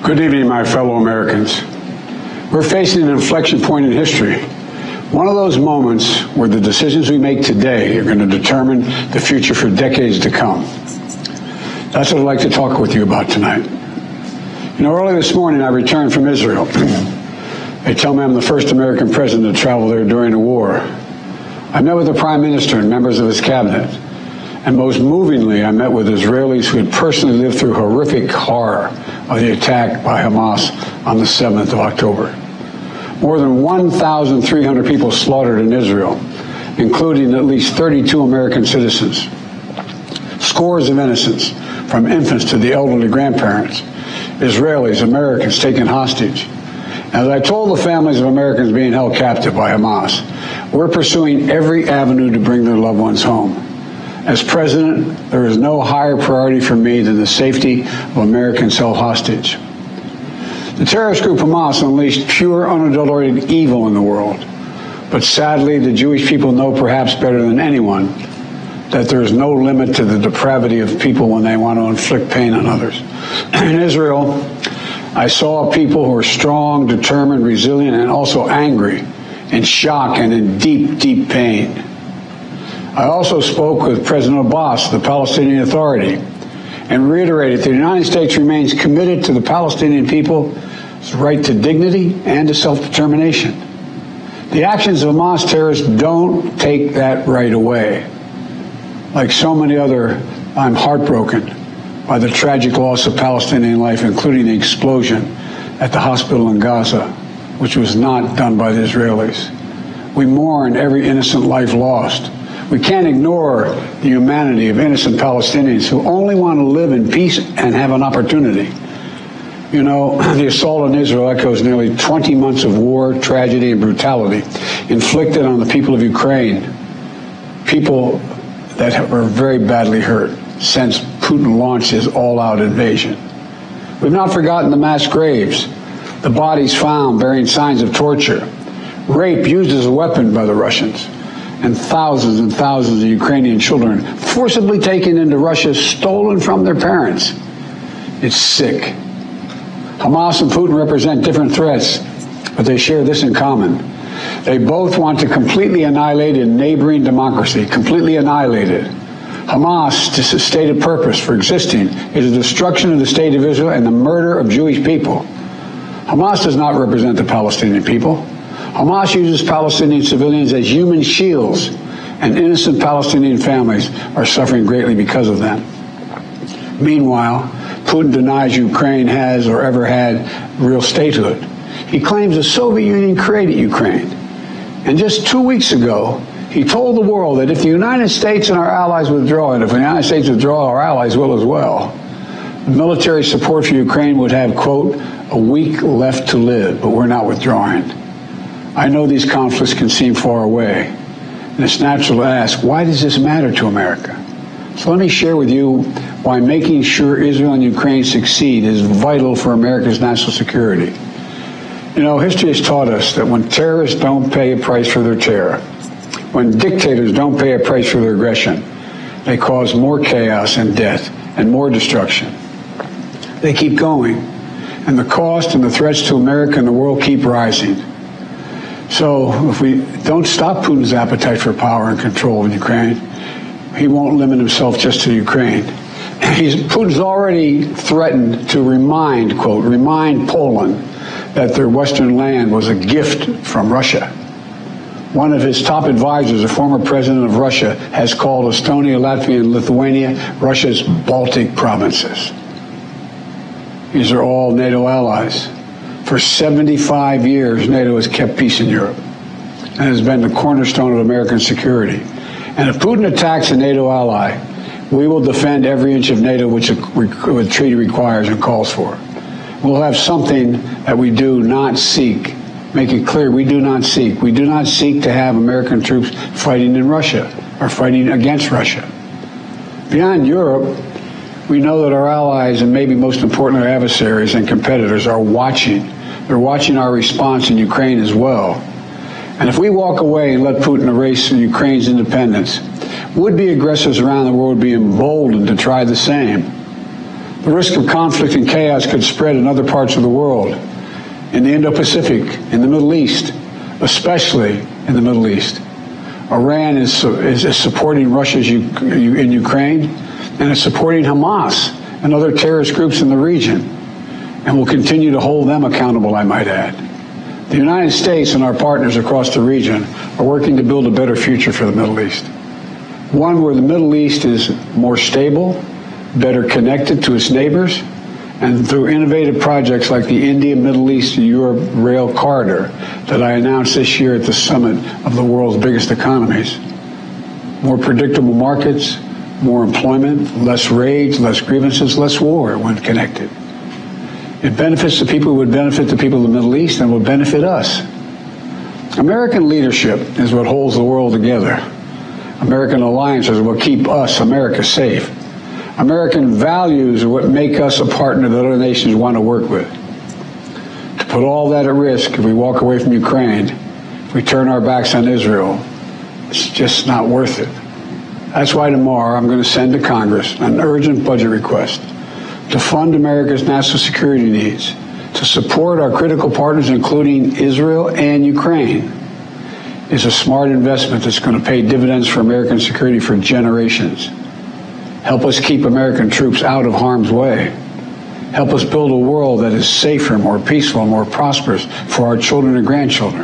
Good evening, my fellow Americans. We're facing an inflection point in history. One of those moments where the decisions we make today are going to determine the future for decades to come. That's what I'd like to talk with you about tonight. You know, early this morning I returned from Israel. They tell me I'm the first American president to travel there during the war. I met with the Prime Minister and members of his cabinet. And most movingly, I met with Israelis who had personally lived through horrific horror of the attack by Hamas on the 7th of October. More than 1,300 people slaughtered in Israel, including at least 32 American citizens. Scores of innocents, from infants to the elderly grandparents, Israelis, Americans taken hostage. As I told the families of Americans being held captive by Hamas, we're pursuing every avenue to bring their loved ones home. As president, there is no higher priority for me than the safety of Americans held hostage. The terrorist group Hamas unleashed pure, unadulterated evil in the world. But sadly, the Jewish people know perhaps better than anyone that there is no limit to the depravity of people when they want to inflict pain on others. In Israel, I saw people who are strong, determined, resilient, and also angry, in shock and in deep, deep pain. I also spoke with President Abbas, the Palestinian Authority, and reiterated that the United States remains committed to the Palestinian people's right to dignity and to self-determination. The actions of Hamas terrorists don't take that right away. Like so many other, I'm heartbroken by the tragic loss of Palestinian life, including the explosion at the hospital in Gaza, which was not done by the Israelis. We mourn every innocent life lost. We can't ignore the humanity of innocent Palestinians who only want to live in peace and have an opportunity. You know, the assault on Israel echoes nearly 20 months of war, tragedy, and brutality inflicted on the people of Ukraine, people that were very badly hurt since Putin launched his all-out invasion. We've not forgotten the mass graves, the bodies found bearing signs of torture, rape used as a weapon by the Russians, and thousands of Ukrainian children forcibly taken into Russia, stolen from their parents. It's sick. Hamas and Putin represent different threats, but they share this in common. They both want to completely annihilate a neighboring democracy, completely annihilate it. Hamas' stated purpose for existing is the destruction of the state of Israel and the murder of Jewish people. Hamas does not represent the Palestinian people. Hamas uses Palestinian civilians as human shields, and innocent Palestinian families are suffering greatly because of them. Meanwhile, Putin denies Ukraine has or ever had real statehood. He claims the Soviet Union created Ukraine. And just 2 weeks ago, he told the world that if the United States and our allies withdraw, and if the United States withdraw, our allies will as well, the military support for Ukraine would have, quote, a week left to live, but we're not withdrawing. I know these conflicts can seem far away, and it's natural to ask, why does this matter to America? So let me share with you why making sure Israel and Ukraine succeed is vital for America's national security. You know, history has taught us that when terrorists don't pay a price for their terror, when dictators don't pay a price for their aggression, they cause more chaos and death and more destruction. They keep going, and the cost and the threats to America and the world keep rising. So if we don't stop Putin's appetite for power and control in Ukraine, he won't limit himself just to Ukraine. Putin's already threatened to remind Poland that their western land was a gift from Russia. One of his top advisors, a former president of Russia, has called Estonia, Latvia, and Lithuania Russia's Baltic provinces. These are all NATO allies. For 75 years, NATO has kept peace in Europe and has been the cornerstone of American security. And if Putin attacks a NATO ally, we will defend every inch of NATO which the treaty requires and calls for. We'll have something that we do not seek. Make it clear, we do not seek. We do not seek to have American troops fighting in Russia or fighting against Russia. Beyond Europe, we know that our allies, and maybe most importantly our adversaries and competitors, are watching. They're watching our response in Ukraine as well. And if we walk away and let Putin erase Ukraine's independence, would-be aggressors around the world would be emboldened to try the same. The risk of conflict and chaos could spread in other parts of the world, in the Indo-Pacific, in the Middle East, especially in the Middle East. Iran is supporting Russia's in Ukraine, and is supporting Hamas and other terrorist groups in the region, and will continue to hold them accountable, I might add. The United States and our partners across the region are working to build a better future for the Middle East, one where the Middle East is more stable, better connected to its neighbors, and through innovative projects like the India-Middle East-Europe Rail Corridor that I announced this year at the summit of the world's biggest economies. More predictable markets, more employment, less rage, less grievances, less war when connected. It benefits the people who would benefit the people of the Middle East and would benefit us. American leadership is what holds the world together. American alliances are what keep us, America, safe. American values are what make us a partner that other nations want to work with. To put all that at risk, if we walk away from Ukraine, if we turn our backs on Israel, it's just not worth it. That's why tomorrow I'm going to send to Congress an urgent budget request to fund America's national security needs, to support our critical partners, including Israel and Ukraine. It's a smart investment that's going to pay dividends for American security for generations. Help us keep American troops out of harm's way. Help us build a world that is safer, more peaceful, more prosperous for our children and grandchildren.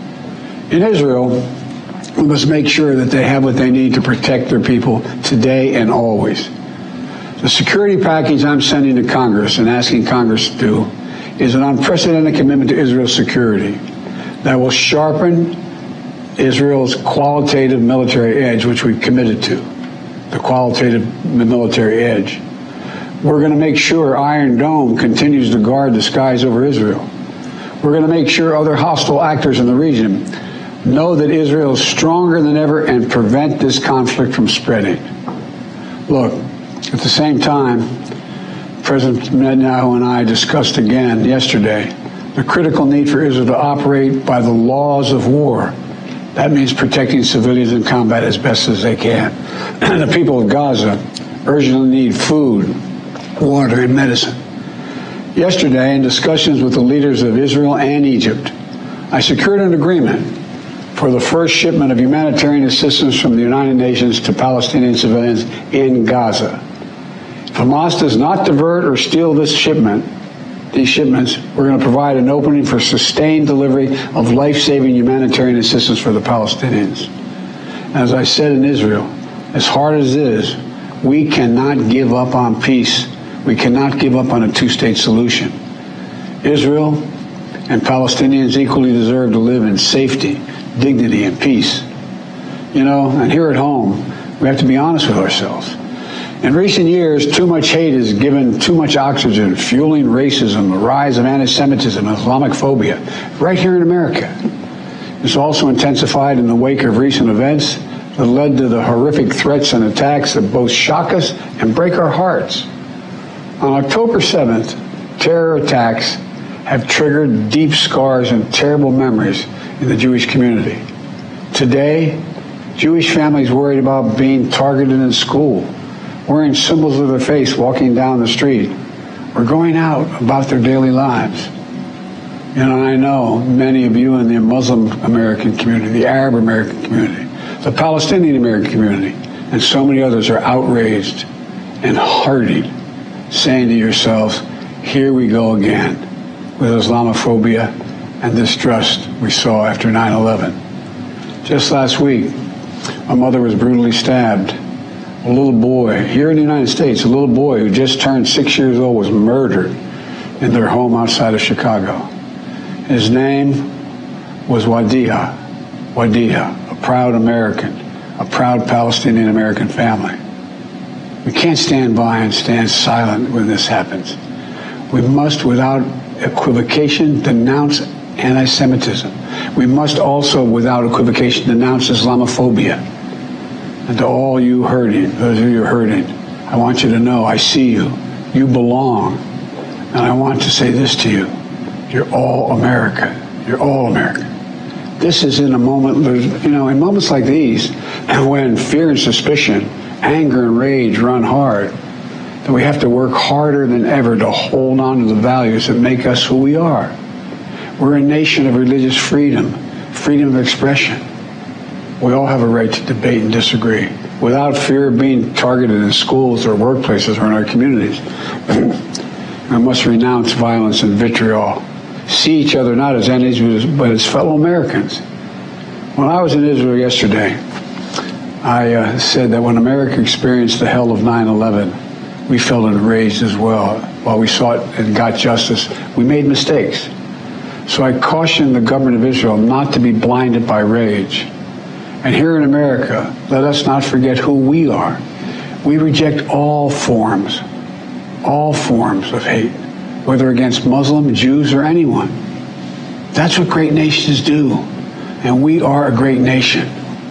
In Israel, we must make sure that they have what they need to protect their people today and always. The security package I'm sending to Congress and asking Congress to do is an unprecedented commitment to Israel's security that will sharpen Israel's qualitative military edge, which we've committed to. The qualitative military edge. We're going to make sure Iron Dome continues to guard the skies over Israel. We're going to make sure other hostile actors in the region know that Israel is stronger than ever and prevent this conflict from spreading. Look, at the same time, President Netanyahu and I discussed again yesterday the critical need for Israel to operate by the laws of war. That means protecting civilians in combat as best as they can. The people of Gaza urgently need food, water, and medicine. Yesterday, in discussions with the leaders of Israel and Egypt, I secured an agreement for the first shipment of humanitarian assistance from the United Nations to Palestinian civilians in Gaza. If Hamas does not divert or steal these shipments, we're going to provide an opening for sustained delivery of life-saving humanitarian assistance for the Palestinians. As I said in Israel, as hard as it is, we cannot give up on peace. We cannot give up on a two-state solution. Israel and Palestinians equally deserve to live in safety, dignity, and peace. You know, and here at home, we have to be honest with ourselves. In recent years, too much hate has given too much oxygen, fueling racism, the rise of anti-Semitism, and Islamophobia, right here in America. It's also intensified in the wake of recent events that led to the horrific threats and attacks that both shock us and break our hearts. On October 7th, terror attacks have triggered deep scars and terrible memories in the Jewish community. Today, Jewish families worried about being targeted in school, wearing symbols of their faith walking down the street, or going out about their daily lives. You know, I know many of you in the Muslim American community, the Arab American community, the Palestinian American community, and so many others are outraged and heartened, saying to yourselves, here we go again with Islamophobia and distrust we saw after 9/11. Just last week, my mother was brutally stabbed. A little boy, here in the United States, a little boy who just turned 6 years old was murdered in their home outside of Chicago. His name was Wadiha, a proud American, a proud Palestinian American family. We can't stand by and stand silent when this happens. We must, without equivocation, denounce anti-Semitism. We must also, without equivocation, denounce Islamophobia. And to all you hurting, those of you hurting, I want you to know I see you. You belong. And I want to say this to you. You're all America. You're all America. This is in a moment, you know, in moments like these, when fear and suspicion, anger and rage run hard, that we have to work harder than ever to hold on to the values that make us who we are. We're a nation of religious freedom, freedom of expression. We all have a right to debate and disagree without fear of being targeted in schools or workplaces or in our communities. We must renounce violence and vitriol. See each other not as enemies, but as fellow Americans. When I was in Israel yesterday, I said that when America experienced the hell of 9/11, we felt enraged as well. While we sought and got justice, we made mistakes. So I cautioned the government of Israel not to be blinded by rage. And here in America, let us not forget who we are. We reject all forms of hate, whether against Muslim, Jews, or anyone. That's what great nations do, and we are a great nation.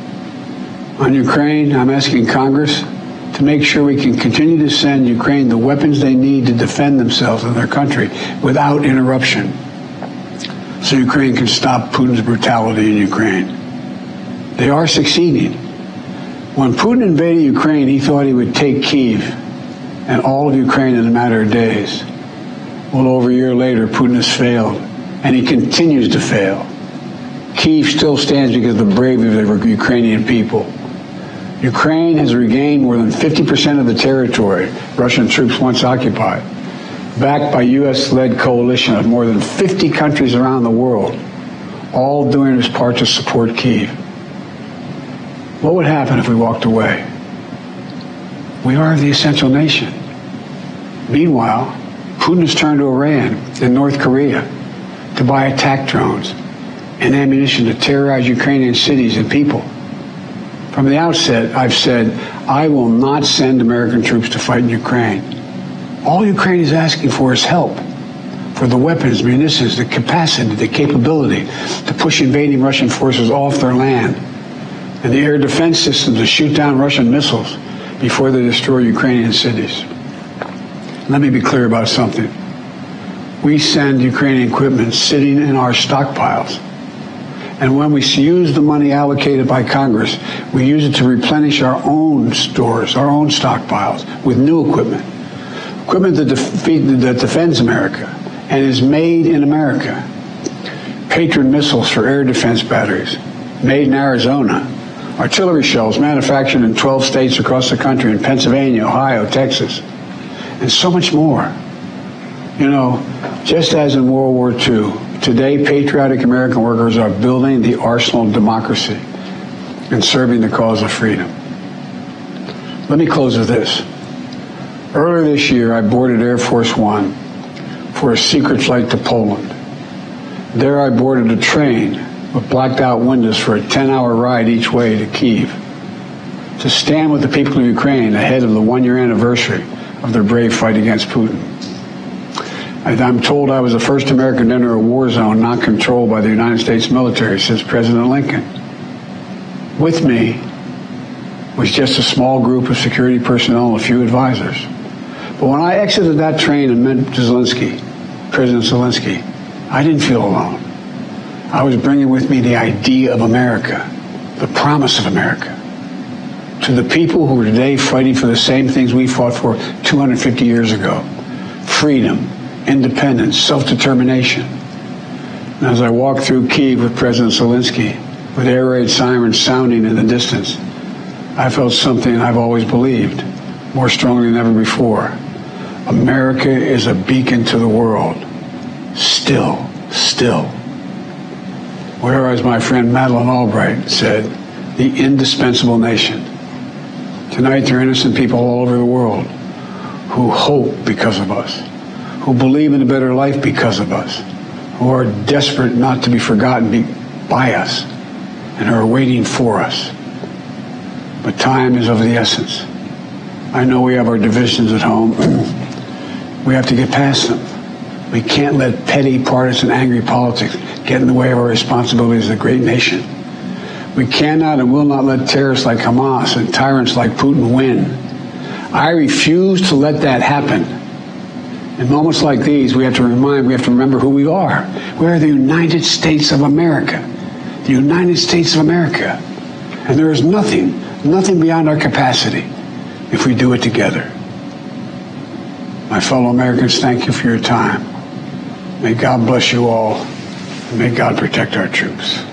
On Ukraine, I'm asking Congress to make sure we can continue to send Ukraine the weapons they need to defend themselves and their country without interruption, so Ukraine can stop Putin's brutality in Ukraine. They are succeeding. When Putin invaded Ukraine, he thought he would take Kyiv and all of Ukraine in a matter of days. Well, over a year later, Putin has failed, and he continues to fail. Kyiv still stands because of the bravery of the Ukrainian people. Ukraine has regained more than 50% of the territory Russian troops once occupied, backed by U.S.-led coalition of more than 50 countries around the world, all doing its part to support Kyiv. What would happen if we walked away? We are the essential nation. Meanwhile, Putin has turned to Iran and North Korea to buy attack drones and ammunition to terrorize Ukrainian cities and people. From the outset, I've said, I will not send American troops to fight in Ukraine. All Ukraine is asking for is help, for the weapons, munitions, the capacity, the capability to push invading Russian forces off their land, and the air defense system to shoot down Russian missiles before they destroy Ukrainian cities. Let me be clear about something. We send Ukrainian equipment sitting in our stockpiles. And when we use the money allocated by Congress, we use it to replenish our own stores, our own stockpiles with new equipment. Equipment that defends America and is made in America. Patriot missiles for air defense batteries, made in Arizona. Artillery shells manufactured in 12 states across the country, in Pennsylvania, Ohio, Texas, and so much more. You know, just as in World War II, today patriotic American workers are building the arsenal of democracy and serving the cause of freedom. Let me close with this. Earlier this year, I boarded Air Force One for a secret flight to Poland. There I boarded a train with blacked out windows for a 10-hour ride each way to Kyiv, to stand with the people of Ukraine ahead of the one-year anniversary of their brave fight against Putin. I'm told I was the first American to enter a war zone not controlled by the United States military since President Lincoln. With me was just a small group of security personnel and a few advisors. But when I exited that train and met President Zelensky, I didn't feel alone. I was bringing with me the idea of America, the promise of America, to the people who are today fighting for the same things we fought for 250 years ago: freedom, independence, self-determination. And as I walked through Kyiv with President Zelensky, with air raid sirens sounding in the distance, I felt something I've always believed, more strongly than ever before. America is a beacon to the world. Still. Whereas my friend Madeleine Albright said, the indispensable nation. Tonight there are innocent people all over the world who hope because of us, who believe in a better life because of us, who are desperate not to be forgotten by us, and who are waiting for us. But time is of the essence. I know we have our divisions at home. We have to get past them. We can't let petty, partisan, angry politics get in the way of our responsibilities as a great nation. We cannot and will not let terrorists like Hamas and tyrants like Putin win. I refuse to let that happen. In moments like these, we have to remember who we are. We are the United States of America. The United States of America. And there is nothing beyond our capacity if we do it together. My fellow Americans, thank you for your time. May God bless you all, and may God protect our troops.